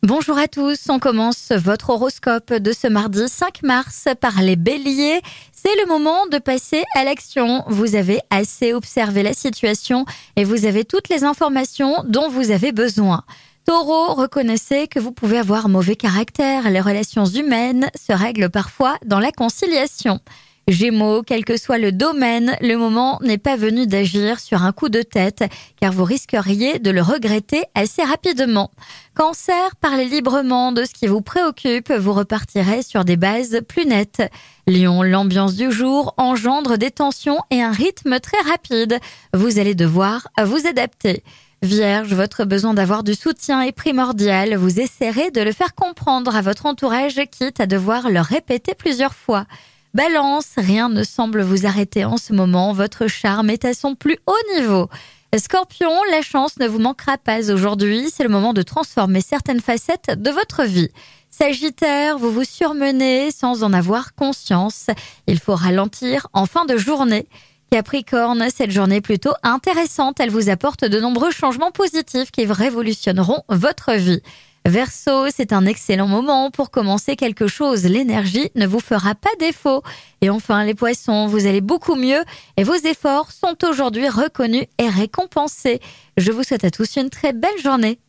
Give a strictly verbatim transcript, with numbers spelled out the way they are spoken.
Bonjour à tous, on commence votre horoscope de ce mardi cinq mars par les béliers. C'est le moment de passer à l'action. Vous avez assez observé la situation et vous avez toutes les informations dont vous avez besoin. Taureau, reconnaissez que vous pouvez avoir mauvais caractère. Les relations humaines se règlent parfois dans la conciliation. Gémeaux, quel que soit le domaine, le moment n'est pas venu d'agir sur un coup de tête, car vous risqueriez de le regretter assez rapidement. Cancer, parlez librement de ce qui vous préoccupe, vous repartirez sur des bases plus nettes. Lion, l'ambiance du jour engendre des tensions et un rythme très rapide. Vous allez devoir vous adapter. Vierge, votre besoin d'avoir du soutien est primordial. Vous essaierez de le faire comprendre à votre entourage, quitte à devoir le répéter plusieurs fois. Balance, rien ne semble vous arrêter en ce moment, votre charme est à son plus haut niveau. Scorpion, la chance ne vous manquera pas aujourd'hui, c'est le moment de transformer certaines facettes de votre vie. Sagittaire, vous vous surmenez sans en avoir conscience, il faut ralentir en fin de journée. Capricorne, cette journée est plutôt intéressante, elle vous apporte de nombreux changements positifs qui révolutionneront votre vie. Verseau, c'est un excellent moment pour commencer quelque chose. L'énergie ne vous fera pas défaut. Et enfin, les poissons, vous allez beaucoup mieux et vos efforts sont aujourd'hui reconnus et récompensés. Je vous souhaite à tous une très belle journée.